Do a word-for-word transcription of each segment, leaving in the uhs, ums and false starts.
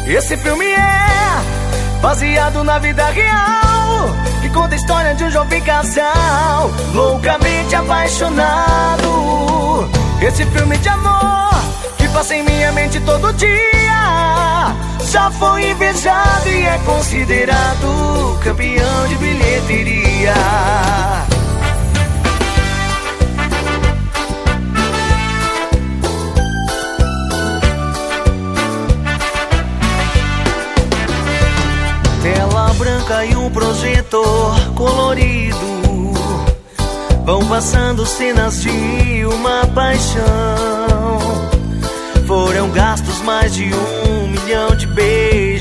Esse filme é baseado na vida real, que conta a história de um jovem casal loucamente apaixonado. Esse filme de amor que passa em minha mente todo dia já foi invejado e é considerado campeão de bilheteria. Tela branca e um projetor colorido vão passando cenas de uma paixão. Foram gastos mais de um milhão de beijos,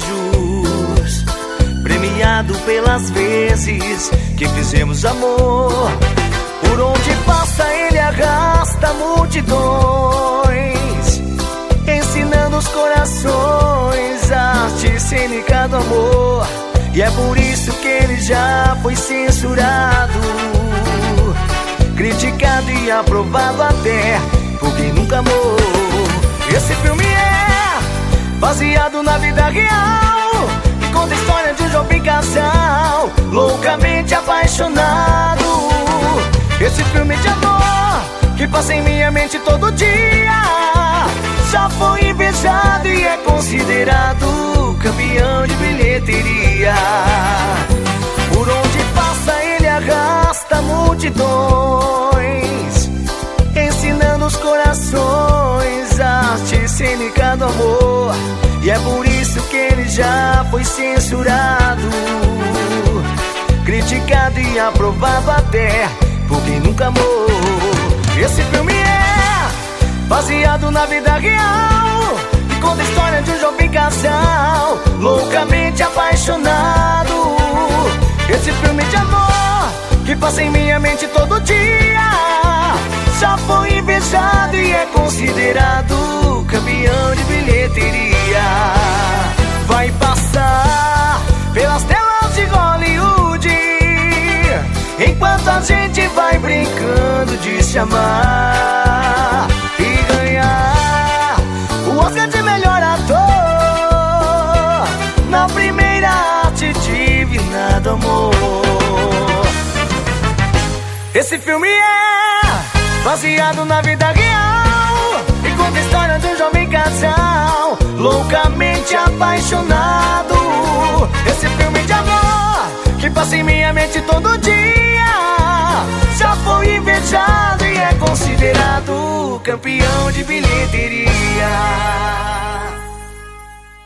premiado pelas vezes que fizemos amor. Por onde passa ele arrasta multidões, ensinando os corações a arte cênica do amor. E é por isso que ele já foi censurado, criticado e aprovado até por quem nunca amou. Esse filme é baseado na vida real, que conta a história de um jovem casal loucamente apaixonado. Esse filme de amor que passa em minha mente todo dia já foi invejado e é considerado campeão de bilheteria. Por onde passa ele arrasta multidões, ensinando os corações a arte cênica do amor. E é por isso que ele já foi censurado, criticado e aprovado até por quem nunca amou. Esse filme é baseado na vida real, que conta a história de um jovem casal loucamente apaixonado. Esse filme de amor que passa em minha mente todo dia já foi invejado e é considerado campeão de bilheteria. Vai passar pelas telas de Hollywood, enquanto a gente vai brincando de se amar e ganhar o Oscar de melhor ator na primeira arte divina do amor. Esse filme é baseado na vida real, e conta a história de um jovem casal loucamente apaixonado. Esse filme de amor que passa em minha mente todo dia já foi invejado e é considerado campeão de bilheteria.